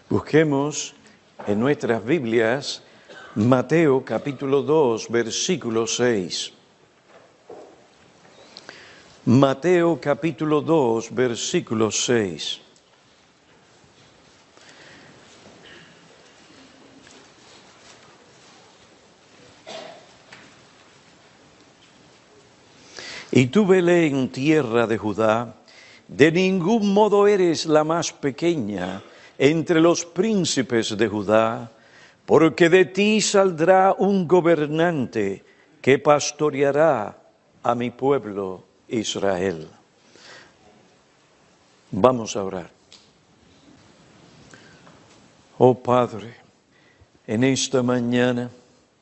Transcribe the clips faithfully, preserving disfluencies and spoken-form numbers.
Busquemos en nuestras Biblias Mateo capítulo dos, versículo seis. Mateo capítulo dos, versículo seis. Y tú, Belén, tierra de Judá, de ningún modo eres la más pequeña entre los príncipes de Judá, porque de ti saldrá un gobernante que pastoreará a mi pueblo Israel. Vamos a orar. Oh Padre, en esta mañana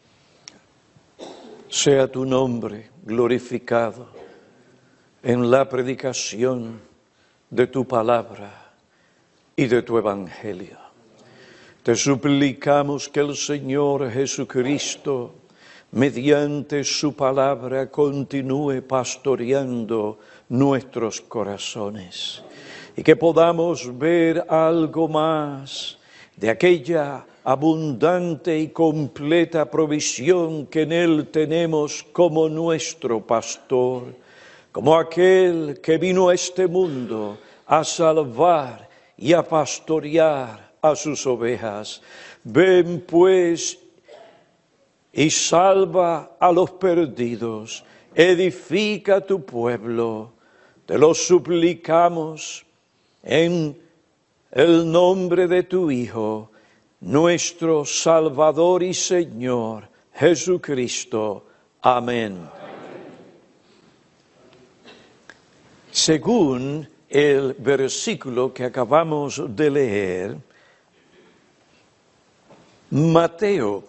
sea tu nombre glorificado en la predicación de tu palabra y de tu evangelio. Te suplicamos que el Señor Jesucristo, mediante su palabra, continúe pastoreando nuestros corazones y que podamos ver algo más de aquella abundante y completa provisión que en Él tenemos como nuestro pastor, como aquel que vino a este mundo a salvar y a pastorear a sus ovejas. Ven pues y salva a los perdidos, edifica tu pueblo, te lo suplicamos en el nombre de tu Hijo, nuestro Salvador y Señor, Jesucristo. Amén. Amén. Según el versículo que acabamos de leer, Mateo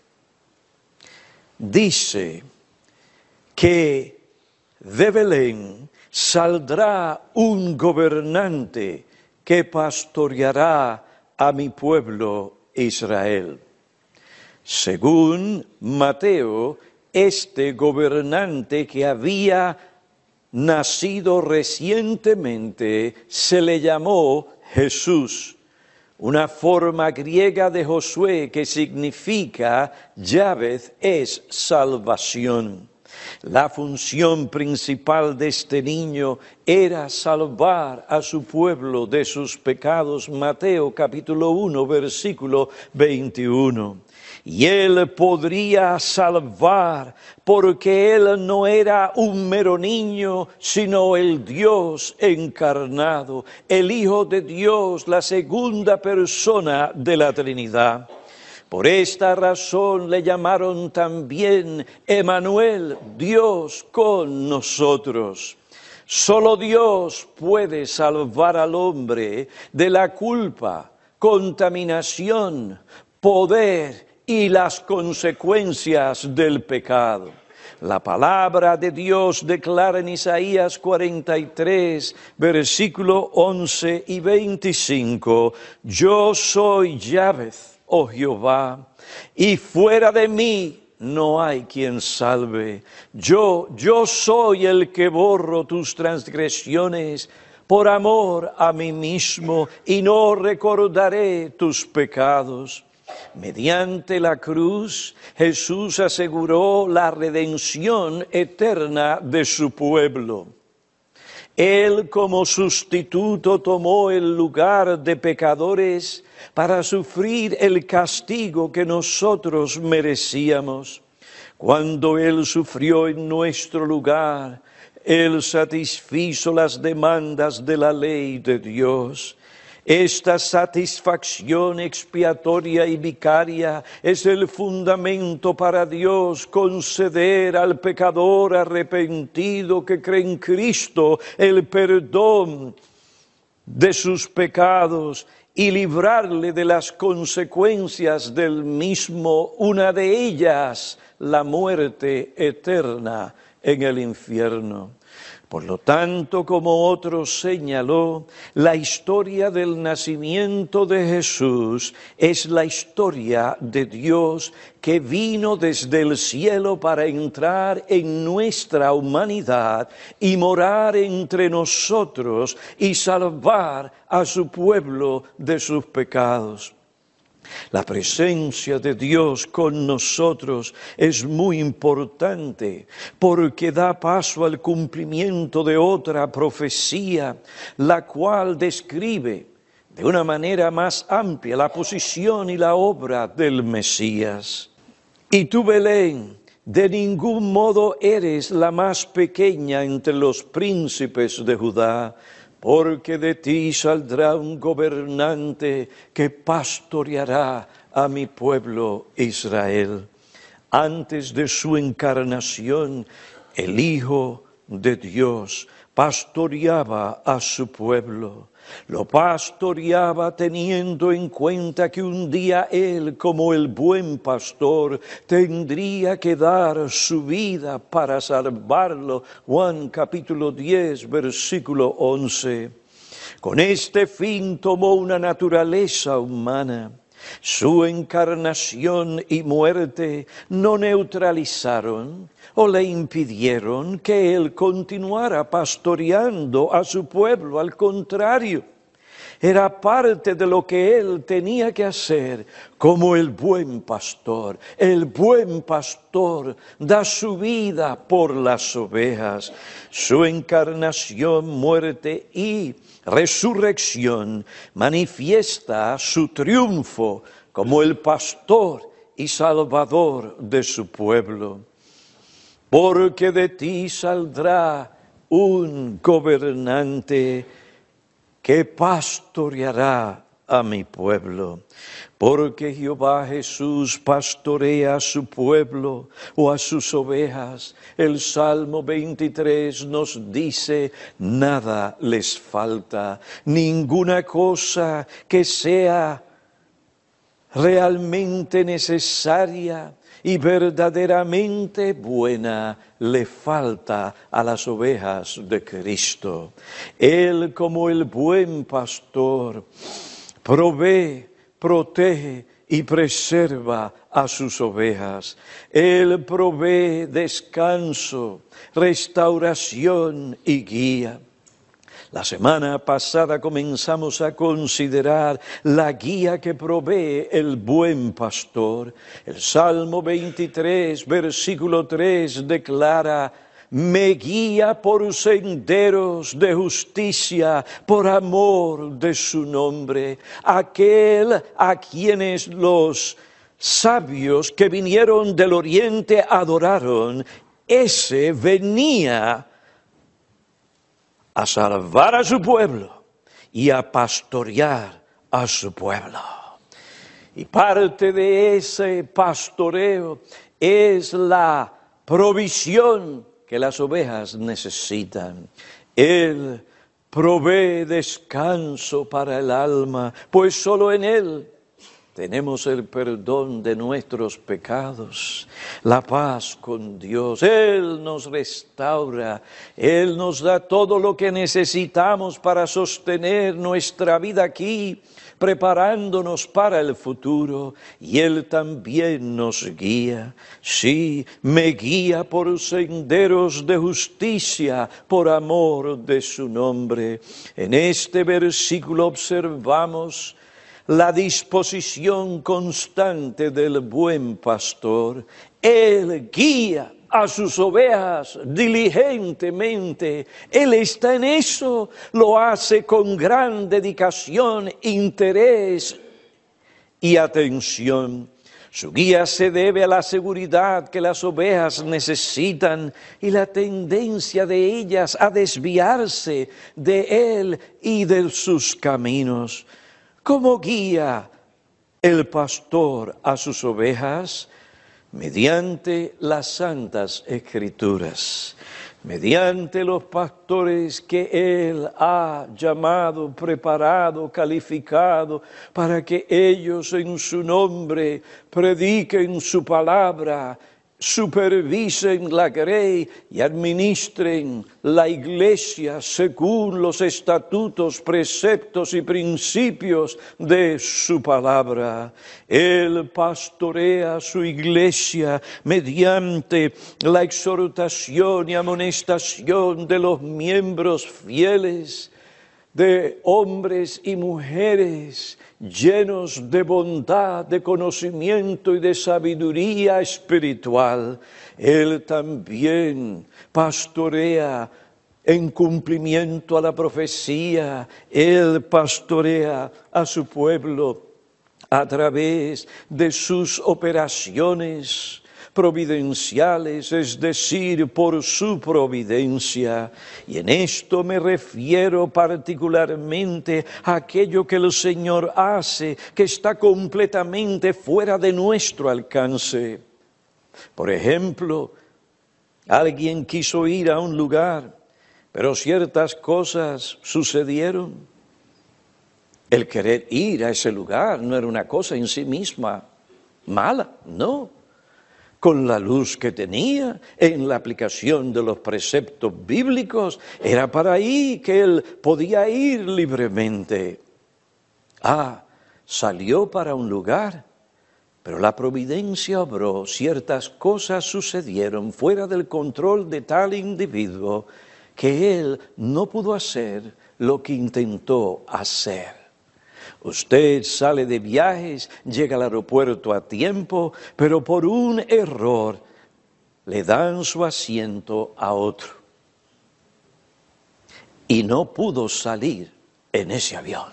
dice que de Belén saldrá un gobernante que pastoreará a mi pueblo Israel. Según Mateo, este gobernante que había nacido recientemente se le llamó Jesús, una forma griega de Josué que significa Yahveh es salvación. La función principal de este niño era salvar a su pueblo de sus pecados. Mateo capítulo uno, versículo veintiuno. Y él podría salvar porque él no era un mero niño, sino el Dios encarnado, el Hijo de Dios, la segunda persona de la Trinidad. Por esta razón le llamaron también Emmanuel, Dios con nosotros. Solo Dios puede salvar al hombre de la culpa, contaminación, poder y las consecuencias del pecado. La palabra de Dios declara en Isaías cuarenta y tres, versículo once y veinticinco, yo soy Yahveh, oh Jehová, y fuera de mí no hay quien salve. Yo, yo soy el que borro tus transgresiones por amor a mí mismo, y no recordaré tus pecados. Mediante la cruz, Jesús aseguró la redención eterna de su pueblo. Él como sustituto tomó el lugar de pecadores para sufrir el castigo que nosotros merecíamos. Cuando Él sufrió en nuestro lugar, Él satisfizo las demandas de la ley de Dios. Esta satisfacción expiatoria y vicaria es el fundamento para Dios conceder al pecador arrepentido que cree en Cristo el perdón de sus pecados y librarle de las consecuencias del mismo, una de ellas, la muerte eterna en el infierno. Por lo tanto, como otro señaló, la historia del nacimiento de Jesús es la historia de Dios que vino desde el cielo para entrar en nuestra humanidad y morar entre nosotros y salvar a su pueblo de sus pecados. La presencia de Dios con nosotros es muy importante porque da paso al cumplimiento de otra profecía, la cual describe de una manera más amplia la posición y la obra del Mesías. Y tú, Belén, de ningún modo eres la más pequeña entre los príncipes de Judá, porque de ti saldrá un gobernante que pastoreará a mi pueblo Israel. Antes de su encarnación, el Hijo de Dios pastoreaba a su pueblo. Lo pastoreaba teniendo en cuenta que un día Él, como el buen pastor, tendría que dar su vida para salvarlo. Juan capítulo diez, versículo once. Con este fin tomó una naturaleza humana. Su encarnación y muerte no neutralizaron o le impidieron que Él continuara pastoreando a su pueblo. Al contrario, era parte de lo que Él tenía que hacer como el buen pastor. El buen pastor da su vida por las ovejas. Su encarnación, muerte y resurrección manifiesta su triunfo como el pastor y salvador de su pueblo. Porque de ti saldrá un gobernante que pastoreará a mi pueblo. Porque Jehová Jesús pastorea a su pueblo o a sus ovejas. El Salmo veintitrés nos dice, nada les falta, ninguna cosa que sea realmente necesaria y verdaderamente buena le falta a las ovejas de Cristo. Él, como el buen pastor, provee, protege y preserva a sus ovejas. Él provee descanso, restauración y guía. La semana pasada comenzamos a considerar la guía que provee el buen pastor. El Salmo veintitrés, versículo tres, declara, me guía por senderos de justicia, por amor de su nombre. Aquel a quienes los sabios que vinieron del oriente adoraron, ese venía a salvar a su pueblo y a pastorear a su pueblo. Y parte de ese pastoreo es la provisión que las ovejas necesitan. Él provee descanso para el alma, pues solo en Él tenemos el perdón de nuestros pecados, la paz con Dios. Él nos restaura, Él nos da todo lo que necesitamos para sostener nuestra vida aquí, preparándonos para el futuro, y Él también nos guía. Sí, me guía por senderos de justicia, por amor de su nombre. En este versículo observamos la disposición constante del buen pastor. Él guía a sus ovejas diligentemente. Él está en eso, lo hace con gran dedicación, interés y atención. Su guía se debe a la seguridad que las ovejas necesitan y la tendencia de ellas a desviarse de Él y de sus caminos. ¿Cómo guía el pastor a sus ovejas? Mediante las santas escrituras, mediante los pastores que Él ha llamado, preparado, calificado, para que ellos en su nombre prediquen su palabra supervisen la grey y administren la iglesia según los estatutos, preceptos y principios de su palabra. Él pastorea su iglesia mediante la exhortación y amonestación de los miembros fieles, de hombres y mujeres llenos de bondad, de conocimiento y de sabiduría espiritual. Él también pastorea en cumplimiento a la profecía. Él pastorea a su pueblo a través de sus operaciones providenciales, es decir, por su providencia. Y en esto me refiero particularmente a aquello que el Señor hace, que está completamente fuera de nuestro alcance. Por ejemplo, alguien quiso ir a un lugar, pero ciertas cosas sucedieron. El querer ir a ese lugar no era una cosa en sí misma mala, no. Con la luz que tenía en la aplicación de los preceptos bíblicos, era para ahí que él podía ir libremente. Ah, salió para un lugar, pero la providencia obró, ciertas cosas sucedieron fuera del control de tal individuo que él no pudo hacer lo que intentó hacer. Usted sale de viajes, llega al aeropuerto a tiempo, pero por un error le dan su asiento a otro. Y no pudo salir en ese avión.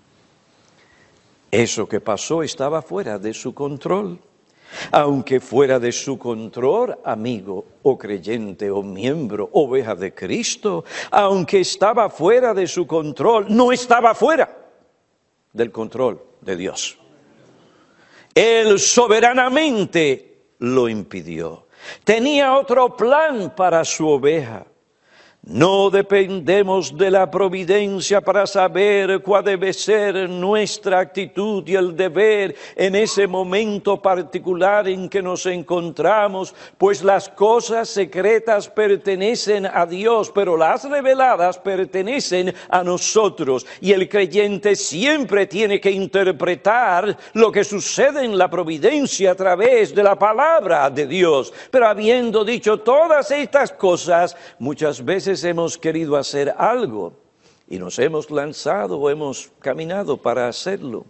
Eso que pasó estaba fuera de su control. Aunque fuera de su control, amigo o creyente o miembro, oveja de Cristo, aunque estaba fuera de su control, no estaba fuera del control de Dios. Él soberanamente lo impidió. Tenía otro plan para su oveja. No dependemos de la providencia para saber cuál debe ser nuestra actitud y el deber en ese momento particular en que nos encontramos, pues las cosas secretas pertenecen a Dios, pero las reveladas pertenecen a nosotros. Y el creyente siempre tiene que interpretar lo que sucede en la providencia a través de la palabra de Dios. Pero habiendo dicho todas estas cosas, muchas veces hemos querido hacer algo y nos hemos lanzado o hemos caminado para hacerlo.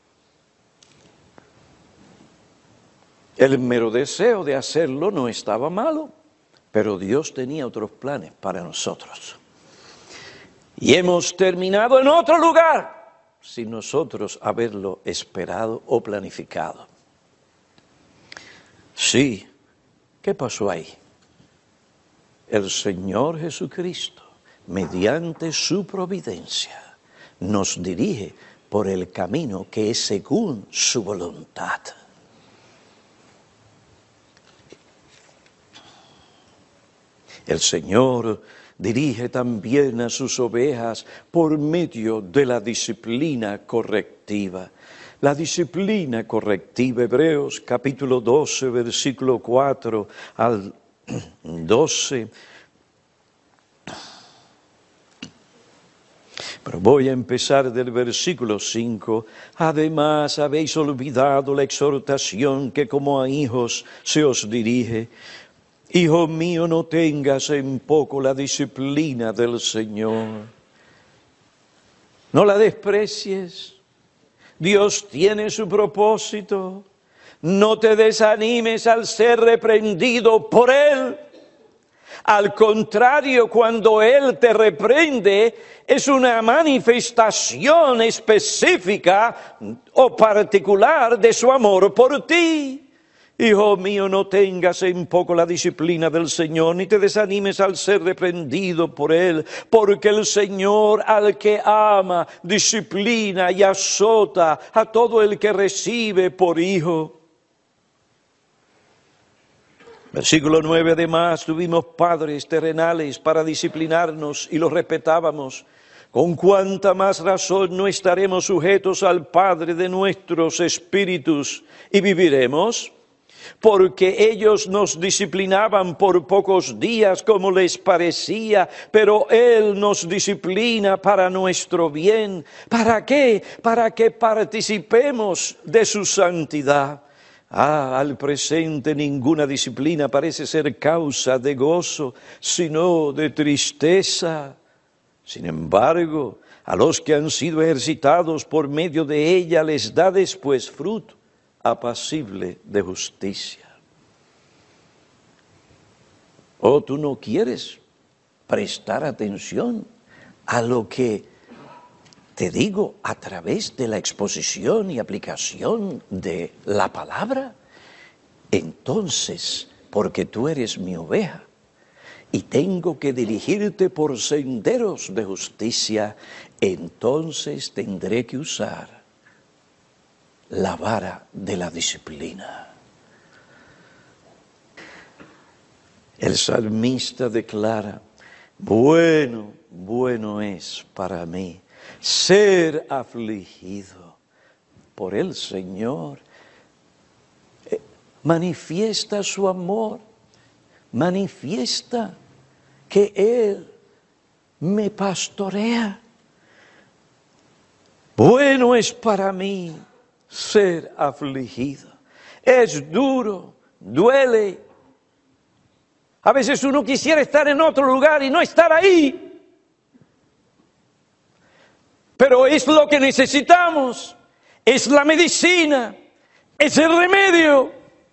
El mero deseo de hacerlo no estaba malo, pero Dios tenía otros planes para nosotros. Y hemos terminado en otro lugar sin nosotros haberlo esperado o planificado. Sí, ¿qué pasó ahí? El Señor Jesucristo, mediante su providencia, nos dirige por el camino que es según su voluntad. El Señor dirige también a sus ovejas por medio de la disciplina correctiva. La disciplina correctiva, Hebreos capítulo doce, versículo cuatro al doce. Pero voy a empezar del versículo cinco. Además habéis olvidado la exhortación que como a hijos se os dirige. Hijo mío, no tengas en poco la disciplina del Señor. No la desprecies. Dios tiene su propósito. No te desanimes al ser reprendido por Él. Al contrario, cuando Él te reprende, es una manifestación específica o particular de su amor por ti. Hijo mío, no tengas en poco la disciplina del Señor, ni te desanimes al ser reprendido por Él, porque el Señor al que ama, disciplina y azota a todo el que recibe por hijo. Versículo nueve, además tuvimos padres terrenales para disciplinarnos y los respetábamos. Con cuánta más razón no estaremos sujetos al Padre de nuestros espíritus y viviremos. porque ellos nos disciplinaban por pocos días como les parecía, pero Él nos disciplina para nuestro bien. ¿Para qué? Para que participemos de su santidad. Ah, al presente ninguna disciplina parece ser causa de gozo, sino de tristeza. Sin embargo, a los que han sido ejercitados por medio de ella les da después fruto apacible de justicia. ¿O tú no quieres prestar atención a lo que te digo a través de la exposición y aplicación de la palabra? Entonces, porque tú eres mi oveja y tengo que dirigirte por senderos de justicia, entonces tendré que usar la vara de la disciplina. El salmista declara: bueno, bueno es para mí ser afligido por el Señor. Eh, manifiesta su amor, manifiesta que Él me pastorea. Bueno es para mí ser afligido. Es duro, duele. A veces uno quisiera estar en otro lugar y no estar ahí. Pero es lo que necesitamos. Es la medicina. Es el remedio.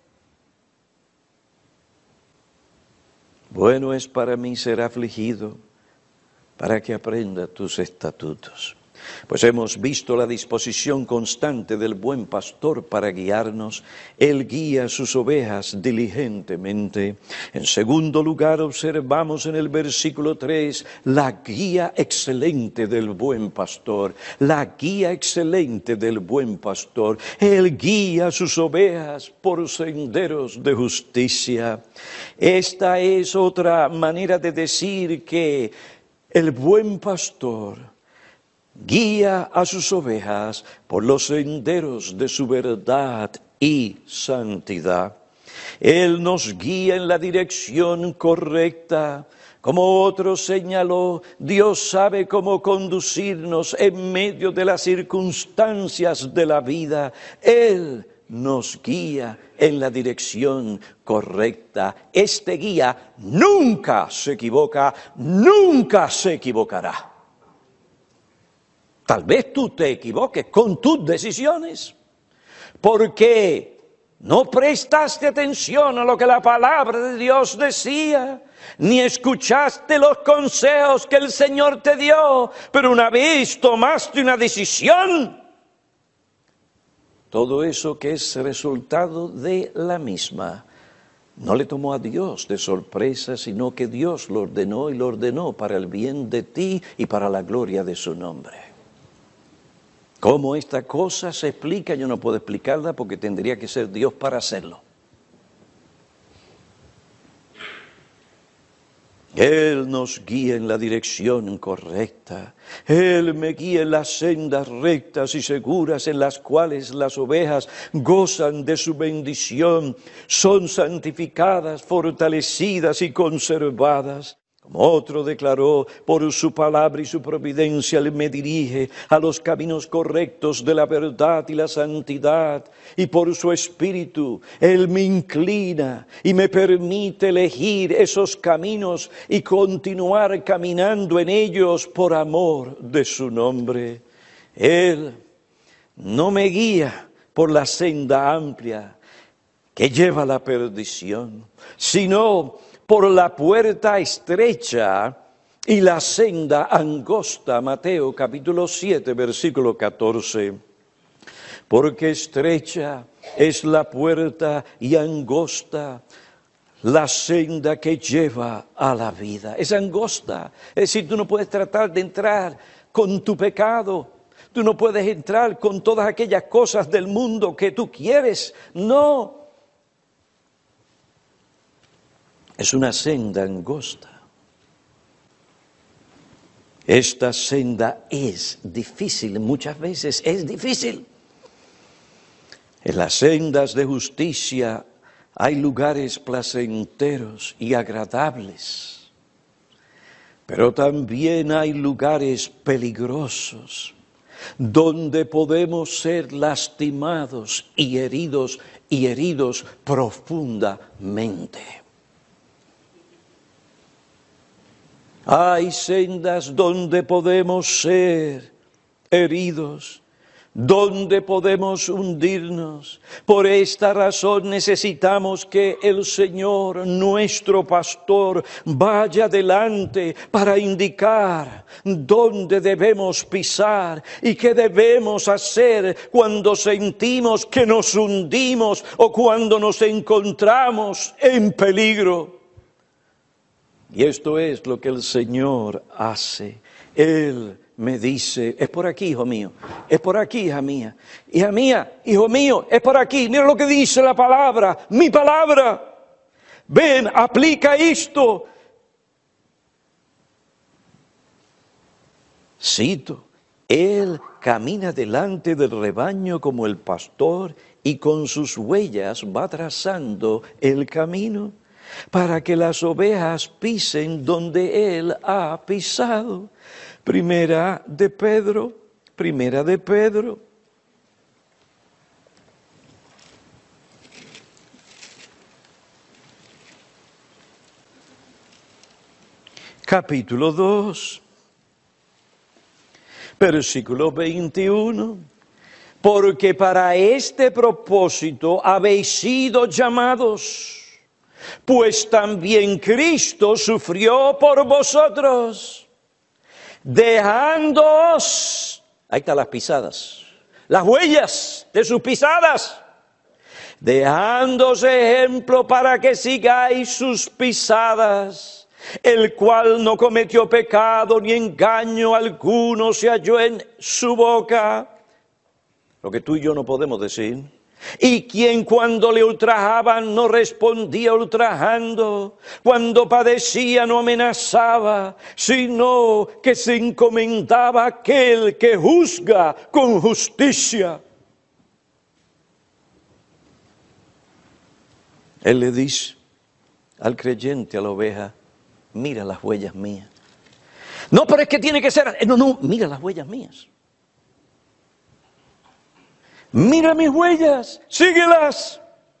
Bueno es para mí ser afligido, para que aprenda tus estatutos. Pues hemos visto la disposición constante del buen pastor para guiarnos. Él guía a sus ovejas diligentemente. En segundo lugar, observamos en el versículo tres la guía excelente del buen pastor. La guía excelente del buen pastor. Él guía a sus ovejas por senderos de justicia. Esta es otra manera de decir que el buen pastor guía a sus ovejas por los senderos de su verdad y santidad. Él nos guía en la dirección correcta. Como otro señaló, Dios sabe cómo conducirnos en medio de las circunstancias de la vida. Él nos guía en la dirección correcta. Este guía nunca se equivoca, nunca se equivocará. Tal vez tú te equivoques con tus decisiones, porque no prestaste atención a lo que la palabra de Dios decía, ni escuchaste los consejos que el Señor te dio, pero una vez tomaste una decisión, todo eso que es resultado de la misma, no le tomó a Dios de sorpresa, sino que Dios lo ordenó y lo ordenó para el bien de ti y para la gloria de su nombre. ¿Cómo esta cosa se explica? Yo no puedo explicarla porque tendría que ser Dios para hacerlo. Él nos guía en la dirección correcta. Él me guía en las sendas rectas y seguras en las cuales las ovejas gozan de su bendición, son santificadas, fortalecidas y conservadas. Como otro declaró, por su palabra y su providencia Él me dirige a los caminos correctos de la verdad y la santidad, y por su espíritu Él me inclina y me permite elegir esos caminos y continuar caminando en ellos por amor de su nombre. Él no me guía por la senda amplia que lleva a la perdición, sino por la puerta estrecha y la senda angosta. Mateo capítulo siete, versículo catorce. Porque estrecha es la puerta y angosta la senda que lleva a la vida. Es angosta, es decir, tú no puedes tratar de entrar con tu pecado. Tú no puedes entrar con todas aquellas cosas del mundo que tú quieres. No. Es una senda angosta. Esta senda es difícil, muchas veces es difícil. En las sendas de justicia Hay lugares placenteros y agradables, pero también hay lugares peligrosos, donde podemos ser lastimados y heridos, y heridos profundamente. Hay sendas donde podemos ser heridos, donde podemos hundirnos. Por esta razón necesitamos que el Señor, nuestro pastor, vaya adelante para indicar dónde debemos pisar y qué debemos hacer cuando sentimos que nos hundimos o cuando nos encontramos en peligro. Y esto es lo que el Señor hace. Él me dice, es por aquí, hijo mío, es por aquí, hija mía. Hija mía, hijo mío, es por aquí. Mira lo que dice la palabra, mi palabra. Ven, aplica esto. Cito, Él camina delante del rebaño como el pastor y con sus huellas va trazando el camino, para que las ovejas pisen donde Él ha pisado. Primera de Pedro, primera de Pedro. Capítulo dos, versículo veintiuno. Porque para este propósito habéis sido llamados, pues también Cristo sufrió por vosotros, dejándoos, ahí están las pisadas, las huellas de sus pisadas, dejándoos ejemplo para que sigáis sus pisadas, el cual no cometió pecado ni engaño alguno se halló en su boca, lo que tú y yo no podemos decir. Y quien cuando le ultrajaban no respondía ultrajando, cuando padecía no amenazaba, sino que se encomendaba a aquel que juzga con justicia. Él le dice al creyente, a la oveja, mira las huellas mías. No, pero es que tiene que ser, no, no, mira las huellas mías. Mira mis huellas, síguelas.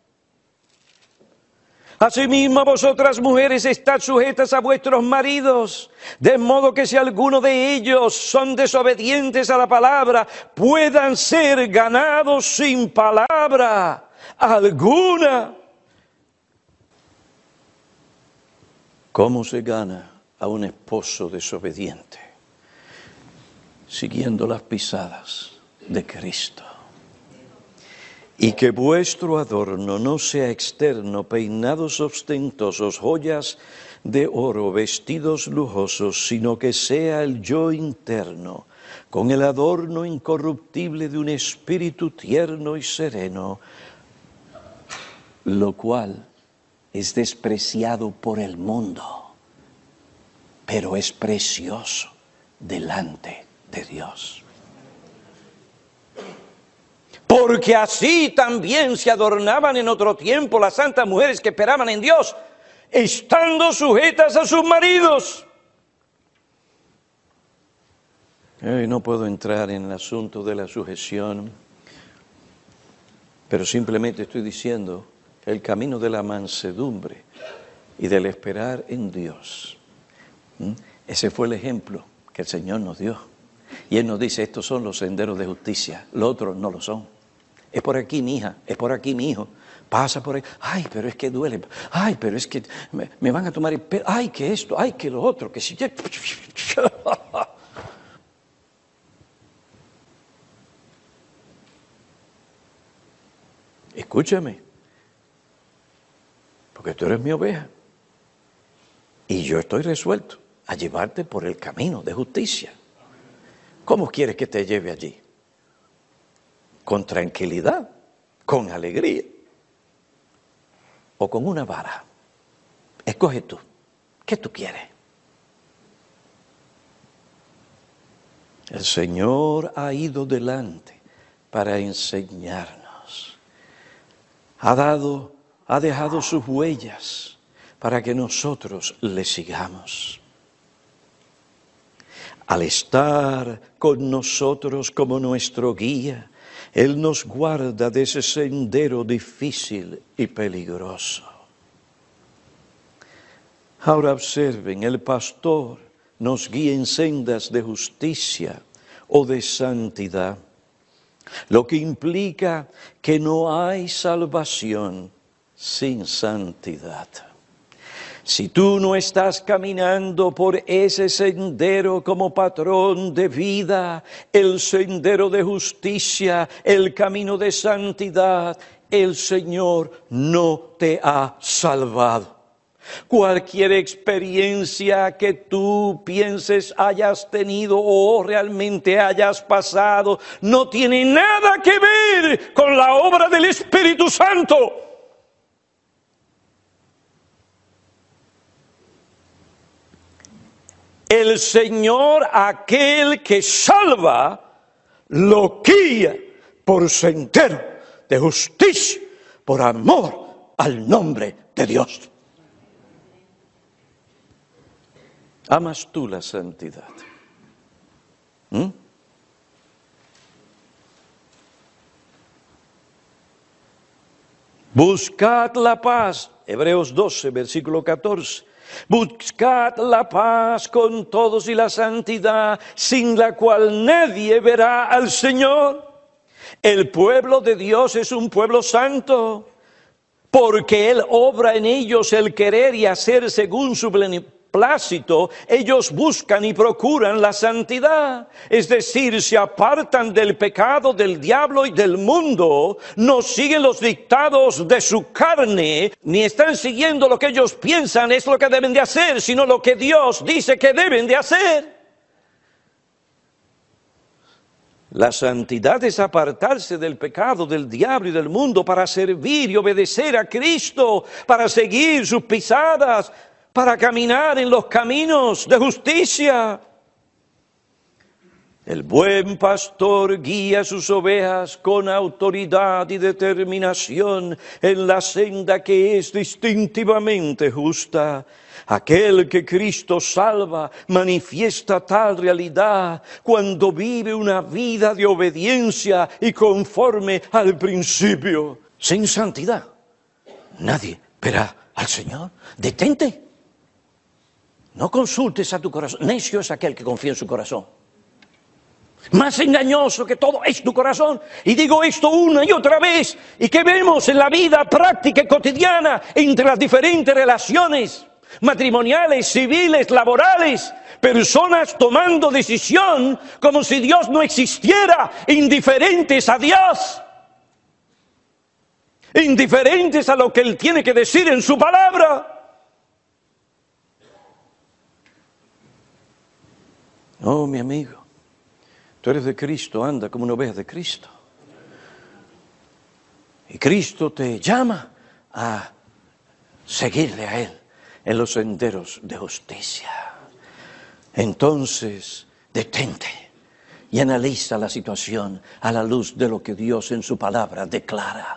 Asimismo, vosotras mujeres, estad sujetas a vuestros maridos, de modo que si alguno de ellos son desobedientes a la palabra, puedan ser ganados sin palabra alguna. ¿Cómo se gana a un esposo desobediente? Siguiendo las pisadas de Cristo. Y que vuestro adorno no sea externo, peinados ostentosos, joyas de oro, vestidos lujosos, sino que sea el yo interno, con el adorno incorruptible de un espíritu tierno y sereno, lo cual es despreciado por el mundo, pero es precioso delante de Dios. Porque así también se adornaban en otro tiempo las santas mujeres que esperaban en Dios, estando sujetas a sus maridos. Eh, no puedo entrar en el asunto de la sujeción, pero simplemente estoy diciendo que el camino de la mansedumbre y del esperar en Dios, ¿m? ese fue el ejemplo que el Señor nos dio. Y Él nos dice, estos son los senderos de justicia, los otros no lo son. Es por aquí, mi hija, es por aquí, mi hijo. Pasa por ahí. Ay, pero es que duele. Ay, pero es que me, me van a tomar el pelo. Ay, que esto, ay, que lo otro, que si... Escúchame, porque tú eres mi oveja. Y yo estoy resuelto a llevarte por el camino de justicia. ¿Cómo quieres que te lleve allí? ¿Con tranquilidad? ¿Con alegría? ¿O con una vara? Escoge tú. ¿Qué tú quieres? El Señor ha ido delante para enseñarnos. Ha dado ha dejado sus huellas para que nosotros le sigamos. Al estar con nosotros como nuestro guía, Él nos guarda de ese sendero difícil y peligroso. Ahora observen, el pastor nos guía en sendas de justicia o de santidad, lo que implica que no hay salvación sin santidad. Si tú no estás caminando por ese sendero como patrón de vida, el sendero de justicia, el camino de santidad, el Señor no te ha salvado. Cualquier experiencia que tú pienses hayas tenido o realmente hayas pasado, no tiene nada que ver con la obra del Espíritu Santo. El Señor, aquel que salva, lo guía por sendero de justicia, por amor al nombre de Dios. ¿Amas tú la santidad? ¿Mm? Buscad la paz, Hebreos doce, versículo catorce. Buscad la paz con todos y la santidad, sin la cual nadie verá al Señor. El pueblo de Dios es un pueblo santo, porque Él obra en ellos el querer y hacer según su beneplácito. Ellos buscan y procuran la santidad, es decir, se apartan del pecado, del diablo y del mundo, no siguen los dictados de su carne, ni están siguiendo lo que ellos piensan es lo que deben de hacer, sino lo que Dios dice que deben de hacer. La santidad es apartarse del pecado, del diablo y del mundo para servir y obedecer a Cristo, para seguir sus pisadas, para caminar en los caminos de justicia. El buen pastor guía a sus ovejas con autoridad y determinación en la senda que es distintivamente justa. Aquel que Cristo salva manifiesta tal realidad cuando vive una vida de obediencia y conforme al principio. Sin santidad, nadie verá al Señor. Detente. No consultes a tu corazón. Necio es aquel que confía en su corazón. Más engañoso que todo es tu corazón. Y digo esto una y otra vez. ¿Y qué vemos en la vida práctica y cotidiana entre las diferentes relaciones matrimoniales, civiles, laborales? Personas tomando decisión como si Dios no existiera, indiferentes a Dios, indiferentes a lo que Él tiene que decir en su palabra. Oh, mi amigo, tú eres de Cristo, anda como una oveja de Cristo. Y Cristo te llama a seguirle a Él en los senderos de justicia. Entonces, detente y analiza la situación a la luz de lo que Dios en su palabra declara.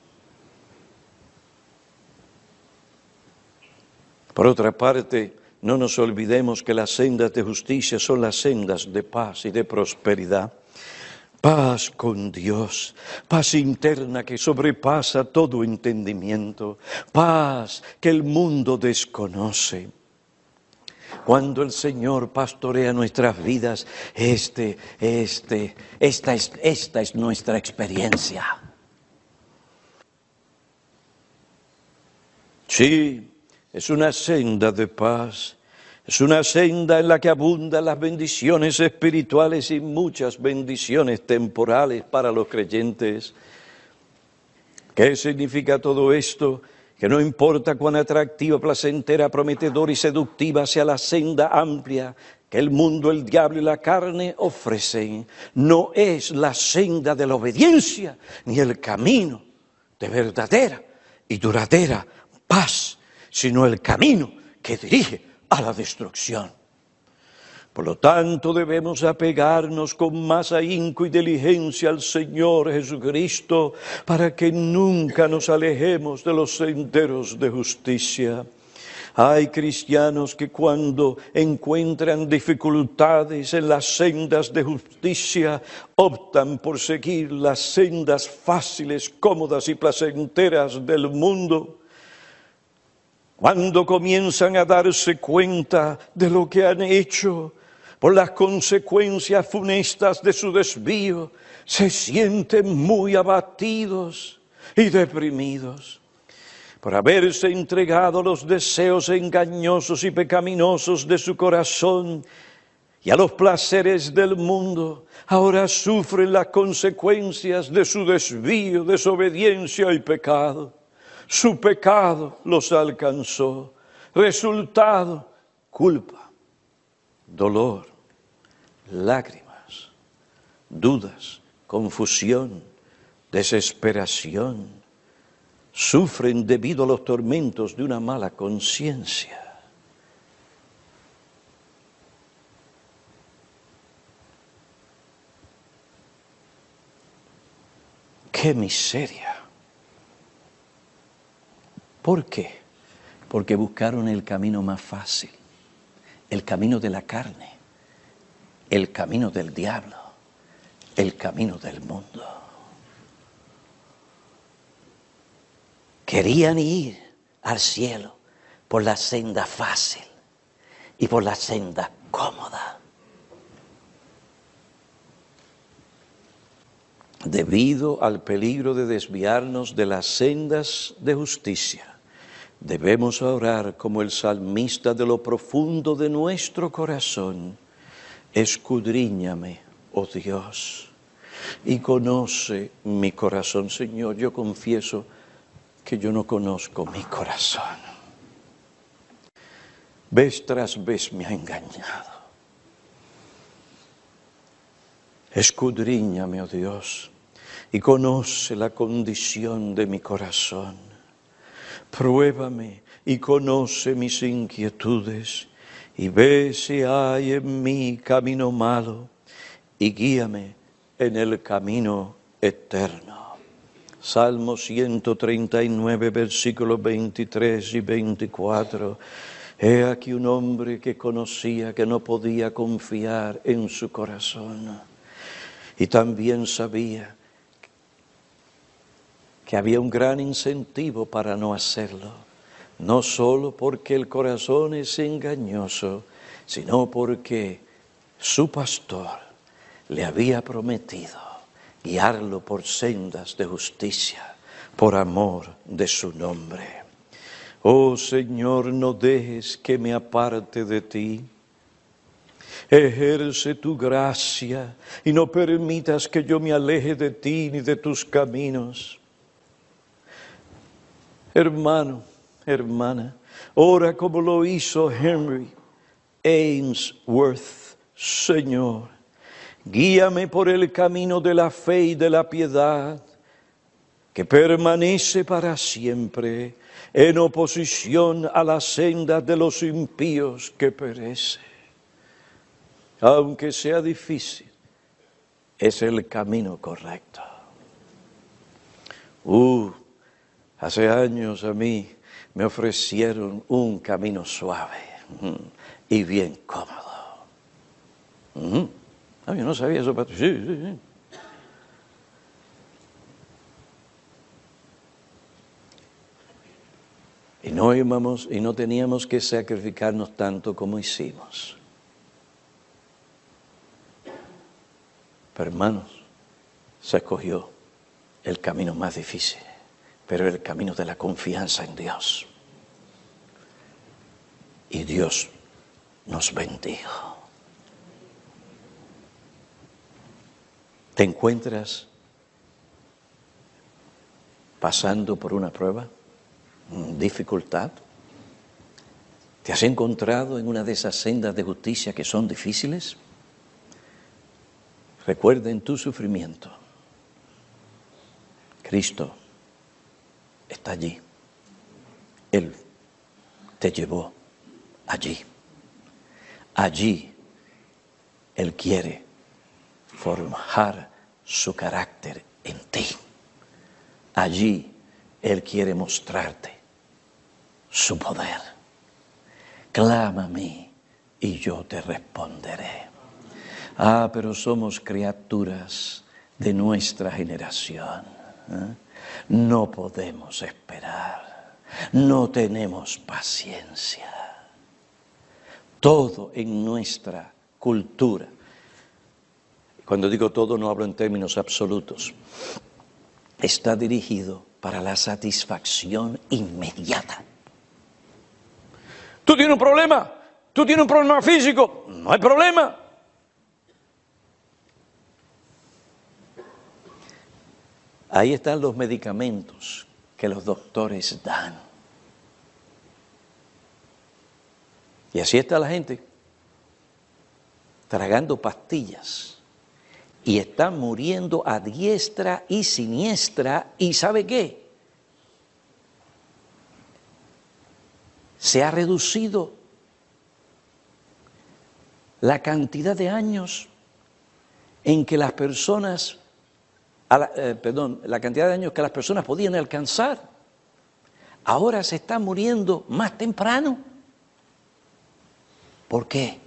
Por otra parte, no nos olvidemos que las sendas de justicia son las sendas de paz y de prosperidad. Paz con Dios, paz interna que sobrepasa todo entendimiento, paz que el mundo desconoce. Cuando el Señor pastorea nuestras vidas, este, este, esta es, esta es nuestra experiencia. Sí. Es una senda de paz, es una senda en la que abundan las bendiciones espirituales y muchas bendiciones temporales para los creyentes. ¿Qué significa todo esto? Que no importa cuán atractiva, placentera, prometedora y seductiva sea la senda amplia que el mundo, el diablo y la carne ofrecen, no es la senda de la obediencia ni el camino de verdadera y duradera paz, sino el camino que dirige a la destrucción. Por lo tanto, debemos apegarnos con más ahínco y diligencia al Señor Jesucristo para que nunca nos alejemos de los senderos de justicia. Hay cristianos que cuando encuentran dificultades en las sendas de justicia, optan por seguir las sendas fáciles, cómodas y placenteras del mundo. Cuando comienzan a darse cuenta de lo que han hecho, por las consecuencias funestas de su desvío, se sienten muy abatidos y deprimidos. Por haberse entregado a los deseos engañosos y pecaminosos de su corazón y a los placeres del mundo, ahora sufren las consecuencias de su desvío, desobediencia y pecado. Su pecado los alcanzó. Resultado, culpa, dolor, lágrimas, dudas, confusión, desesperación. Sufren debido a los tormentos de una mala conciencia. ¡Qué miseria! ¿Por qué? Porque buscaron el camino más fácil, el camino de la carne, el camino del diablo, el camino del mundo. Querían ir al cielo por la senda fácil y por la senda cómoda. Debido al peligro de desviarnos de las sendas de justicia, debemos orar como el salmista de lo profundo de nuestro corazón. Escudriñame, oh Dios, y conoce mi corazón. Señor, yo confieso que yo no conozco mi corazón. Vez tras vez me ha engañado. Escudriñame, oh Dios, y conoce la condición de mi corazón. Pruébame y conoce mis inquietudes, y ve si hay en mí camino malo, y guíame en el camino eterno. Salmo ciento treinta y nueve, versículos veintitrés y veinticuatro. He aquí un hombre que conocía que no podía confiar en su corazón. Y también sabía que había un gran incentivo para no hacerlo. No solo porque el corazón es engañoso, sino porque su pastor le había prometido guiarlo por sendas de justicia, por amor de su nombre. Oh Señor, no dejes que me aparte de ti. Ejerce tu gracia y no permitas que yo me aleje de ti ni de tus caminos. Hermano, hermana, ora como lo hizo Henry Ainsworth. Señor, guíame por el camino de la fe y de la piedad, que permanece para siempre, en oposición a la senda de los impíos que perece. Aunque sea difícil, es el camino correcto. Uh, hace años a mí me ofrecieron un camino suave y bien cómodo. Uh-huh. Ah, yo no sabía eso, pero sí, sí, sí. Y no íbamos, y no teníamos que sacrificarnos tanto como hicimos. Pero hermanos, se escogió el camino más difícil, pero el camino de la confianza en Dios. Y Dios nos bendijo. ¿Te encuentras pasando por una prueba, dificultad? ¿Te has encontrado en una de esas sendas de justicia que son difíciles? Recuerda en tu sufrimiento, Cristo está allí. Él te llevó allí. Allí Él quiere forjar su carácter en ti. Allí Él quiere mostrarte su poder. Clama a mí y yo te responderé. Ah, pero somos criaturas de nuestra generación. ¿eh? No podemos esperar. No tenemos paciencia. Todo en nuestra cultura. Cuando digo todo no hablo en términos absolutos. Está dirigido para la satisfacción inmediata. ¿Tú tienes un problema? ¿Tú tienes un problema físico? No hay problema. Ahí están los medicamentos que los doctores dan. Y así está la gente, tragando pastillas. Y están muriendo a diestra y siniestra. ¿Y sabe qué? Se ha reducido la cantidad de años en que las personas, a la, eh, perdón, la cantidad de años que las personas podían alcanzar. Ahora se están muriendo más temprano. ¿Por qué?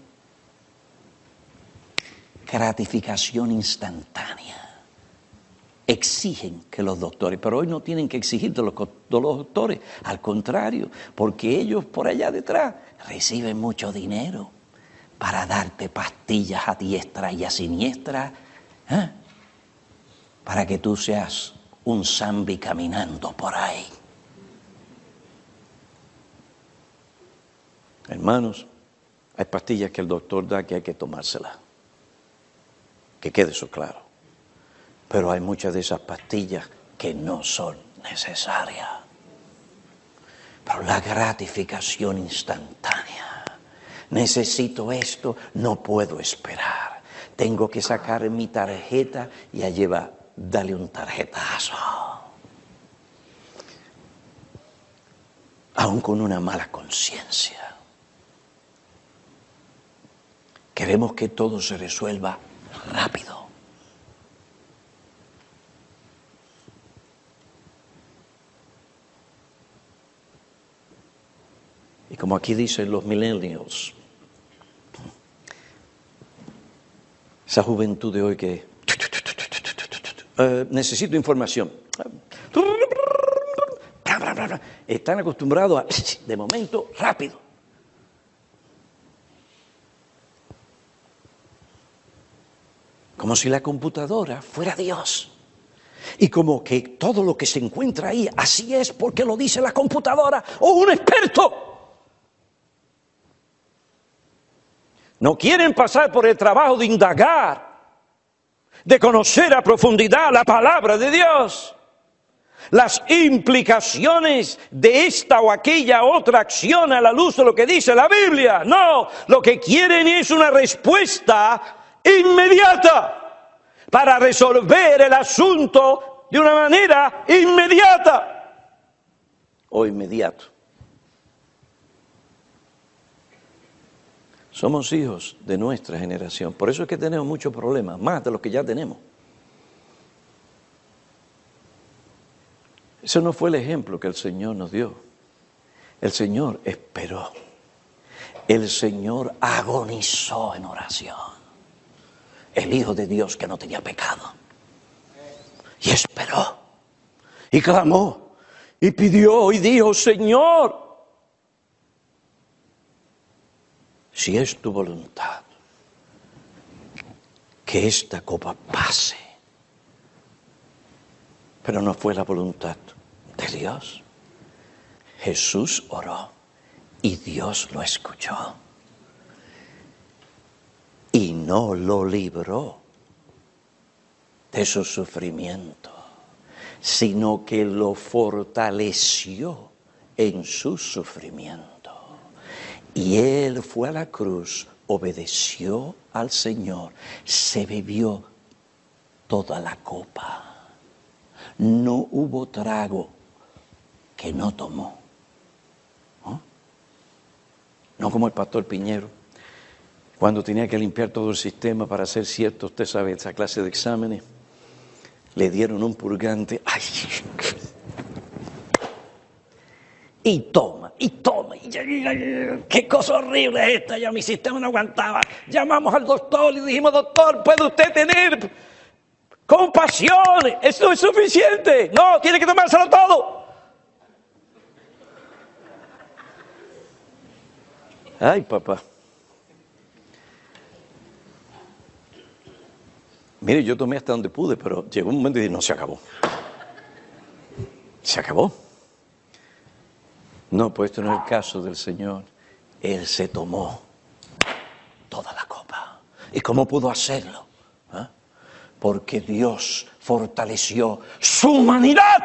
Gratificación instantánea. Exigen que los doctores, pero hoy no tienen que exigir de los, de los doctores, al contrario, porque ellos por allá detrás reciben mucho dinero para darte pastillas a diestra y a siniestra, ¿eh? para que tú seas un zambi caminando por ahí. Hermanos, hay pastillas que el doctor da que hay que tomárselas. Que quede eso claro. Pero hay muchas de esas pastillas que no son necesarias. Pero la gratificación instantánea. Necesito esto, no puedo esperar. Tengo que sacar mi tarjeta y allí va, dale un tarjetazo. Aún con una mala conciencia. Queremos que todo se resuelva rápido. Y como aquí dicen los millennials, esa juventud de hoy que uh, necesito información. Están acostumbrados a, de momento, rápido. Como si la computadora fuera Dios. Y como que todo lo que se encuentra ahí, así es porque lo dice la computadora o un experto. No quieren pasar por el trabajo de indagar, de conocer a profundidad la palabra de Dios. Las implicaciones de esta o aquella otra acción a la luz de lo que dice la Biblia. No, lo que quieren es una respuesta inmediata para resolver el asunto de una manera inmediata o inmediato. Somos hijos de nuestra generación, por eso es que tenemos muchos problemas, más de los que ya tenemos. Ese no fue el ejemplo que el Señor nos dio. El Señor esperó. El Señor agonizó en oración. El Hijo de Dios que no tenía pecado. Y esperó. Y clamó. Y pidió y dijo, Señor, si es tu voluntad, que esta copa pase. Pero no fue la voluntad de Dios. Jesús oró y Dios lo escuchó. Y no lo libró de su sufrimiento, sino que lo fortaleció en su sufrimiento. Y Él fue a la cruz, obedeció al Señor, se bebió toda la copa. No hubo trago que no tomó. ¿No? No como el pastor Piñero. cuando tenía que limpiar todo el sistema para hacer cierto, usted sabe, esa clase de exámenes, le dieron un purgante. ¡Ay! Y toma, y toma. Y, y, ¡qué cosa horrible es esta! Ya mi sistema no aguantaba. Llamamos al doctor y dijimos, doctor, ¿puede usted tener compasión? Eso no es suficiente. No, tiene que tomárselo todo. Ay, papá. Mire, yo tomé hasta donde pude, pero llegó un momento y dije, no, se acabó. Se acabó. No, pues esto no es el caso del Señor. Él se tomó toda la copa. ¿Y cómo pudo hacerlo? ¿Eh? Porque Dios fortaleció su humanidad.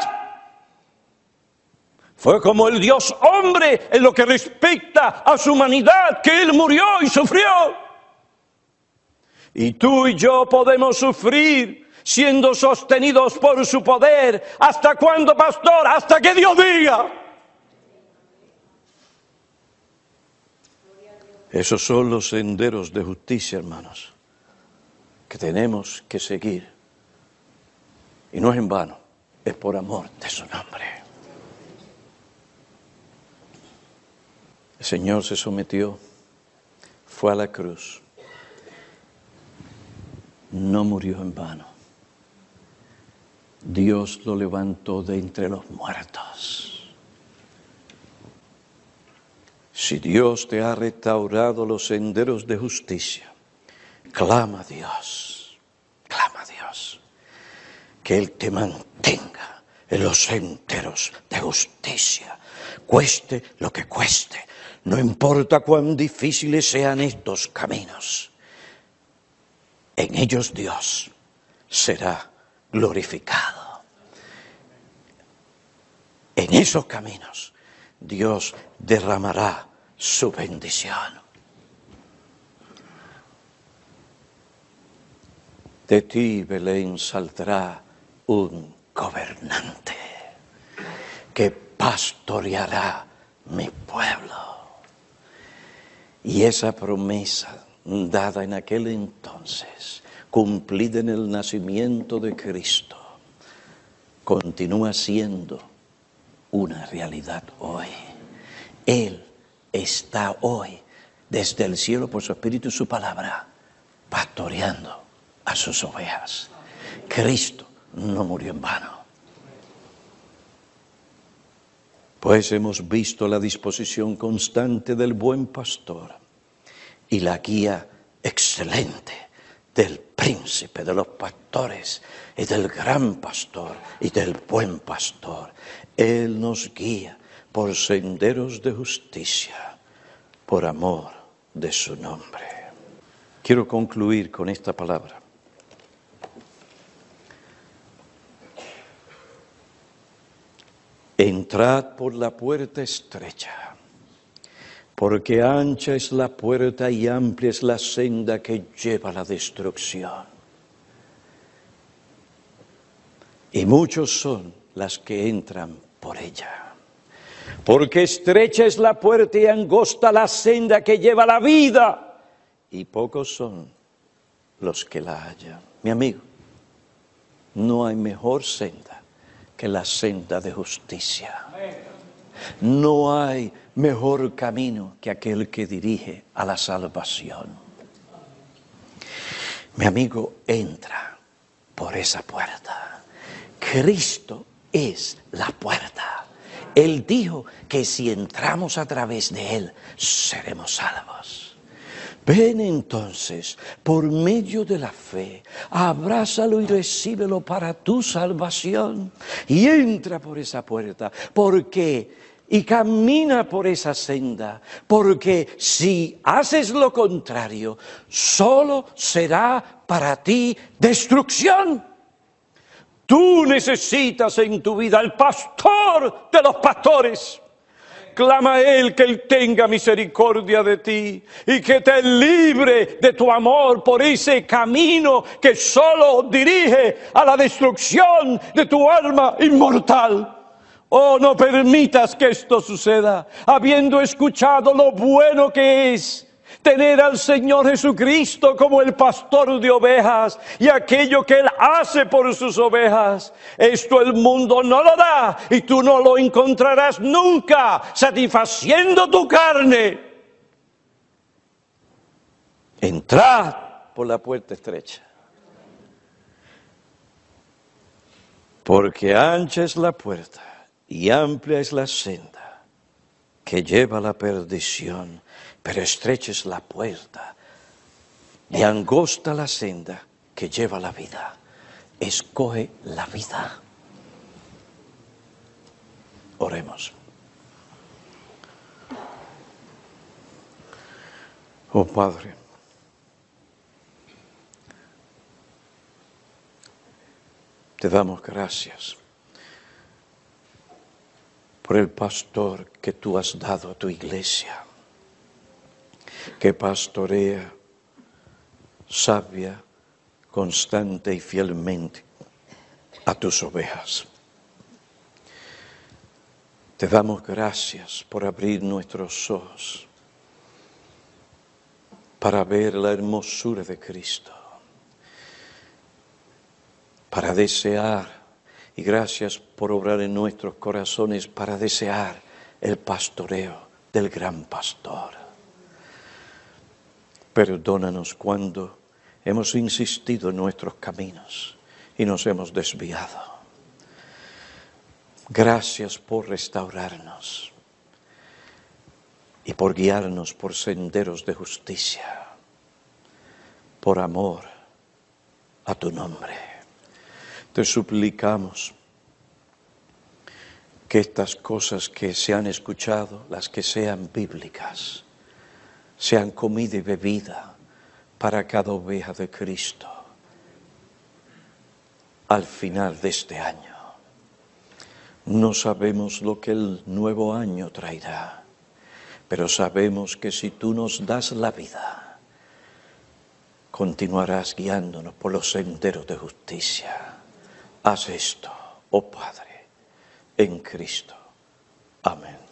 Fue como el Dios hombre en lo que respecta a su humanidad, que Él murió y sufrió. Y tú y yo podemos sufrir siendo sostenidos por su poder. ¿Hasta cuándo, pastor? Hasta que Dios diga. Esos son los senderos de justicia, hermanos, que tenemos que seguir. Y no es en vano, es por amor de su nombre. El Señor se sometió, fue a la cruz. No murió en vano. Dios lo levantó de entre los muertos. Si Dios te ha restaurado los senderos de justicia, clama a Dios, clama a Dios, que Él te mantenga en los senderos de justicia, cueste lo que cueste, no importa cuán difíciles sean estos caminos. En ellos Dios será glorificado. En esos caminos Dios derramará su bendición. De ti, Belén, saldrá un gobernante que pastoreará mi pueblo. Y esa promesa dada en aquel entonces, cumplida en el nacimiento de Cristo, continúa siendo una realidad hoy. Él está hoy, desde el cielo, por su Espíritu y su palabra, pastoreando a sus ovejas. Cristo no murió en vano. Pues hemos visto la disposición constante del buen pastor y la guía excelente del príncipe de los pastores y del gran pastor y del buen pastor. Él nos guía por senderos de justicia, por amor de su nombre. Quiero concluir con esta palabra. Entrad por la puerta estrecha, porque ancha es la puerta y amplia es la senda que lleva a la destrucción. Y muchos son las que entran por ella. Porque estrecha es la puerta y angosta la senda que lleva a la vida, y pocos son los que la hallan. Mi amigo, no hay mejor senda que la senda de justicia. No hay mejor camino que aquel que dirige a la salvación. Mi amigo, entra por esa puerta. Cristo es la puerta. Él dijo que si entramos a través de Él, seremos salvos. Ven entonces, por medio de la fe, abrázalo y recíbelo para tu salvación. Y entra por esa puerta, porque... y camina por esa senda, porque si haces lo contrario, solo será para ti destrucción. Tú necesitas en tu vida al pastor de los pastores. Clama a Él que Él tenga misericordia de ti y que te libre de tu amor por ese camino que solo dirige a la destrucción de tu alma inmortal. Oh, no permitas que esto suceda, habiendo escuchado lo bueno que es tener al Señor Jesucristo como el pastor de ovejas y aquello que Él hace por sus ovejas. Esto el mundo no lo da y tú no lo encontrarás nunca satisfaciendo tu carne. Entrad por la puerta estrecha, porque ancha es la puerta y amplia es la senda que lleva a la perdición, pero estrecha es la puerta y angosta la senda que lleva a la vida. Escoge la vida. Oremos. Oh Padre, te damos gracias por el pastor que tú has dado a tu iglesia, que pastorea sabia, constante y fielmente a tus ovejas. Te damos gracias por abrir nuestros ojos para ver la hermosura de Cristo, para desear, y gracias por obrar en nuestros corazones para desear el pastoreo del gran pastor. Perdónanos cuando hemos insistido en nuestros caminos y nos hemos desviado. Gracias por restaurarnos y por guiarnos por senderos de justicia, por amor a tu nombre. Te suplicamos que estas cosas que se han escuchado, las que sean bíblicas, sean comida y bebida para cada oveja de Cristo al final de este año. No sabemos lo que el nuevo año traerá, pero sabemos que si tú nos das la vida, continuarás guiándonos por los senderos de justicia. Haz esto, oh Padre, en Cristo. Amén.